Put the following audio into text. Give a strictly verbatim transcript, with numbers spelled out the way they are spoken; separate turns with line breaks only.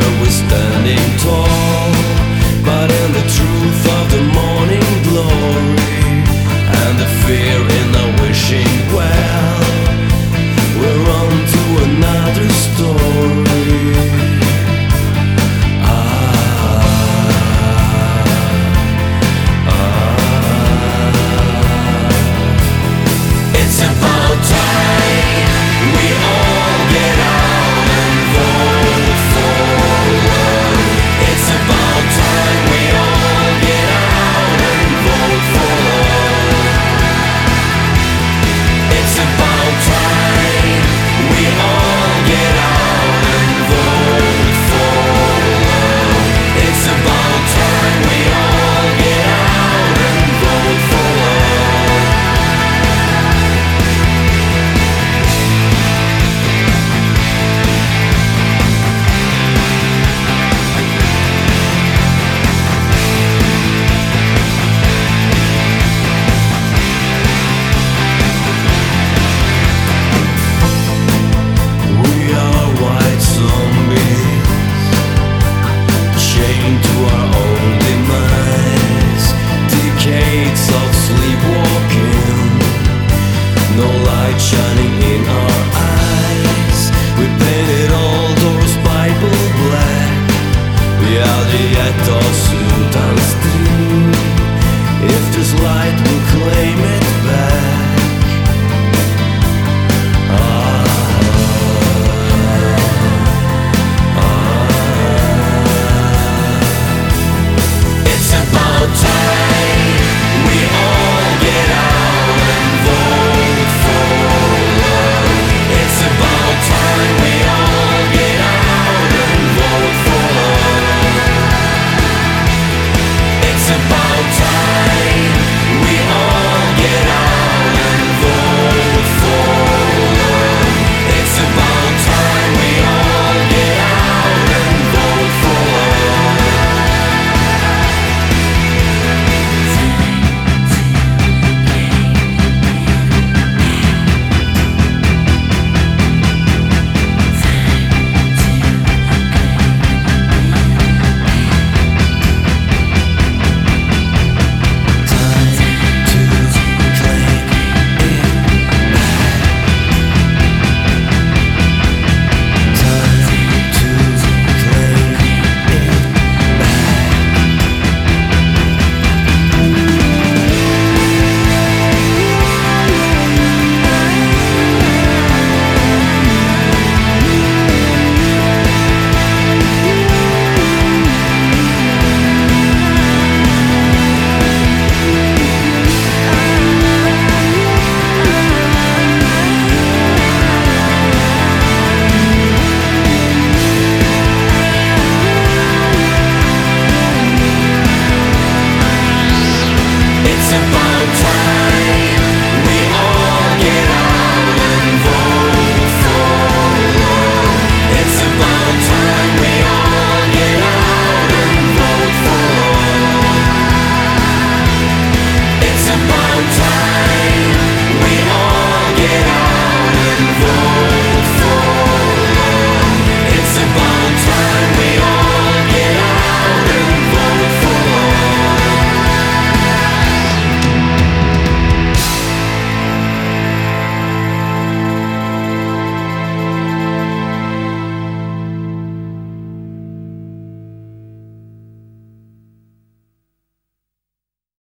we're standing tall, but in the truth of the morning glory and the fear in the wishing well, we're on to another story. Ah, ah. It's about time we all get out and vote for love. It's about time we all get out and vote for love. It's about time we all get out and vote for love. It's about time we all get out and vote for love. We are white zombies, chained to our own demise. Decades of sleepwalking, no light shining in our eyes. We painted all doors Bible black. Reality at us